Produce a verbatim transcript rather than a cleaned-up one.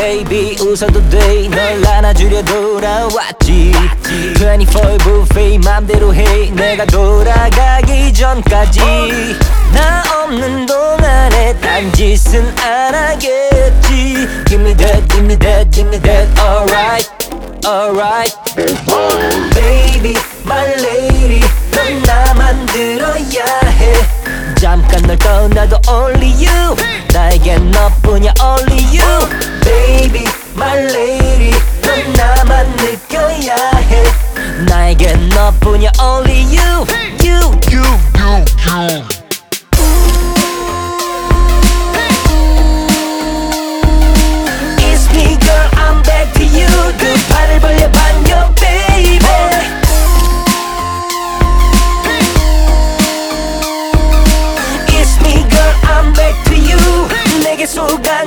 baby 웃어도 돼 널 안아주려 돌아왔지 이십사 buffet 맘대로 해 내가 돌아가기 전까지 나 없는 동안에 딴짓은 안 하겠지 Give me that, give me that, give me that Alright, alright Baby, my lady 넌 나만 들어야 해 잠깐 널 떠나도 only you 나에겐 너뿐이야 only you Baby, my lady 넌 나만 느껴야 해 나에겐 너뿐이야 only you You, you, you, you It's me girl, I'm back to you 두 팔을 벌려 반겨 baby It's me girl, I'm back to you 내게 속아